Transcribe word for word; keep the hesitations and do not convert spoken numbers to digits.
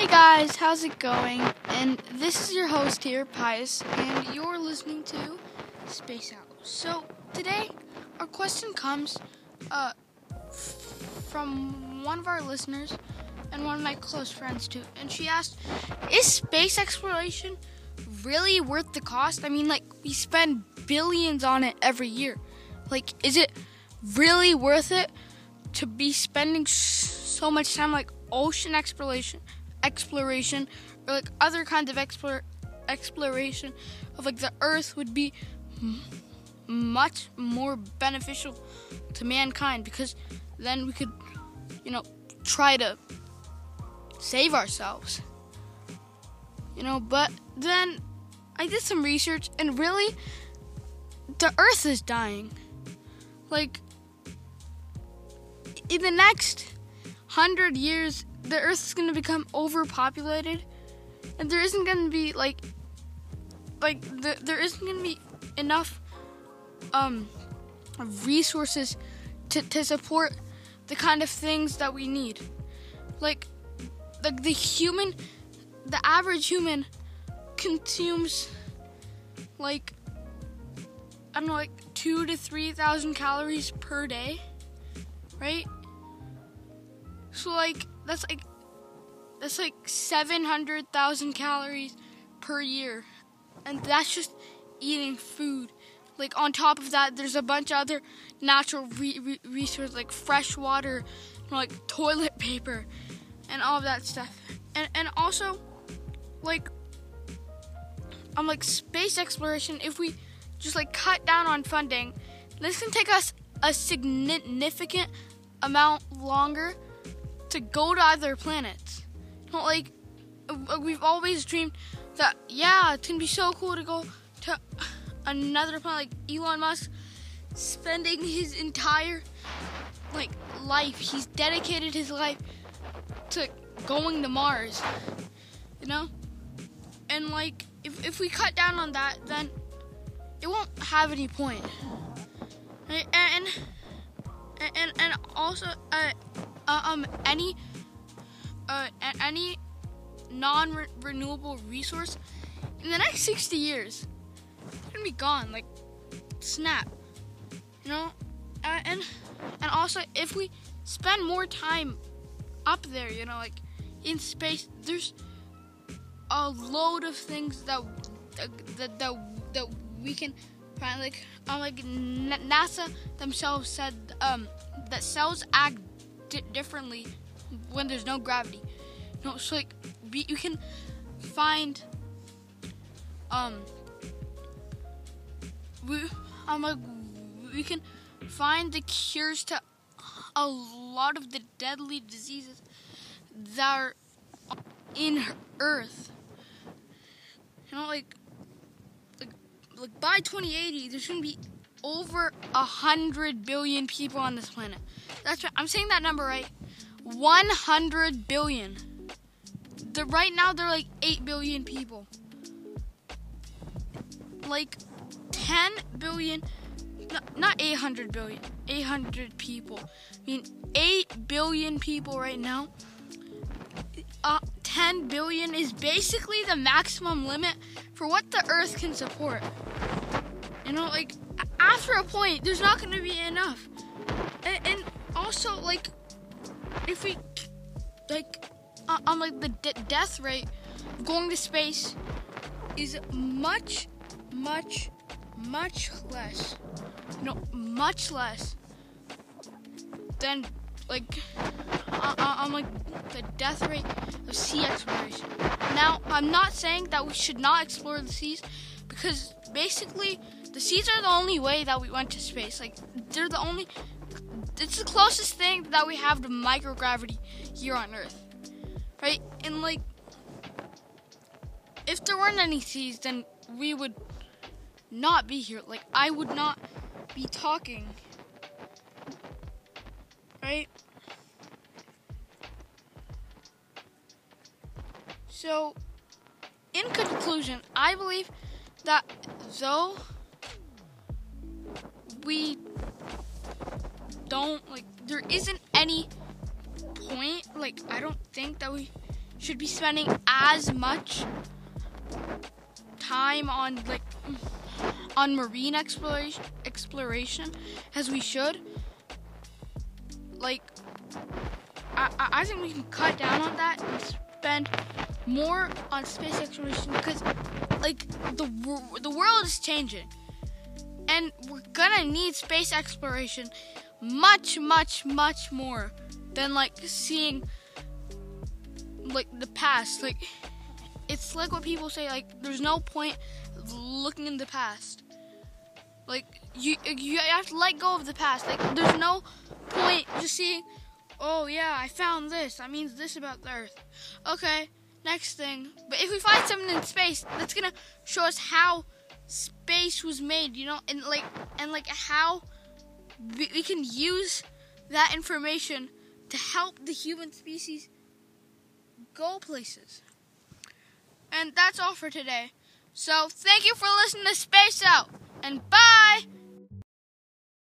guys, how's it going? And this is your host here, Pius, and you're listening to Space Out. So today, our question comes uh, f- from one of our listeners and one of my close friends too. And she asked, is space exploration really worth the cost? I mean, like, we spend billions on it every year. Like, is it really worth it to be spending so much time, like ocean exploration, exploration, or like other kinds of explore, exploration of like the Earth would be m- much more beneficial to mankind, because then we could, you know, try to save ourselves. You know, but then I did some research, and really, the Earth is dying. Like, in the next hundred years, the Earth is going to become overpopulated, and there isn't going to be like, like the, there isn't going to be enough um resources to to support the kind of things that we need. Like, the the human, the average human consumes like, I don't know, like two to three thousand calories per day, right? So like that's like that's like seven hundred thousand calories per year, and that's just eating food. Like, on top of that, there's a bunch of other natural re- re- resources like fresh water, you know, like toilet paper, and all of that stuff. And and also, like, um, like space exploration. If we just like cut down on funding, this can take us a significant amount longer to go to other planets. You know, like, we've always dreamed that, yeah, it's gonna be so cool to go to another planet. Like Elon Musk, spending his entire like life, he's dedicated his life to going to Mars, you know? And like, if if we cut down on that, then it won't have any point. Right? And and and also uh, uh, um any uh any non-renewable resource in the next sixty years, it's gonna be gone, like snap, you know. Uh, and and also, if we spend more time up there, you know, like in space, there's a load of things that that that, that we can find. Like, um, like NASA themselves said um that cells act di- differently when there's no gravity. You know, so like we, you can find um we um like we can find the cures to a lot of the deadly diseases that are in Earth. You know, like like like by twenty eighty, there's gonna be over a hundred billion people on this planet. That's right. I'm saying that number right. One hundred billion. The right now they're like eight billion people. Like ten billion, no, not eight hundred billion. Eight hundred people. I mean, eight billion people right now. Uh, ten billion is basically the maximum limit for what the Earth can support. You know, like, after a point, there's not going to be enough. And, and also, like, if we, like, uh, um, like, the de- death rate of going to space is much, much, much less, you know, much less than, like, uh, uh, um, like, the death rate of sea exploration. Now, I'm not saying that we should not explore the seas, because basically, the seas are the only way that we went to space. Like, they're the only, it's the closest thing that we have to microgravity here on Earth, right? And like, if there weren't any seas, then we would not be here. Like, I would not be talking, right? So, in conclusion, I believe that though we don't, like, there isn't any point, like, I don't think that we should be spending as much time on like on marine exploration exploration as we should. Like, I, I think we can cut down on that and spend more on space exploration because, like, the the world is changing, and we're gonna need space exploration much, much, much more than like seeing like the past. Like, it's like what people say, like, there's no point looking in the past. Like, you you have to let go of the past. Like, there's no point just seeing, oh yeah, I found this, that means this about the Earth. Okay, next thing. But if we find something in space, that's gonna show us how space was made, you know, and like and like how we, we can use that information to help the human species go places. And that's all for today. So thank you for listening to Space Out, and bye!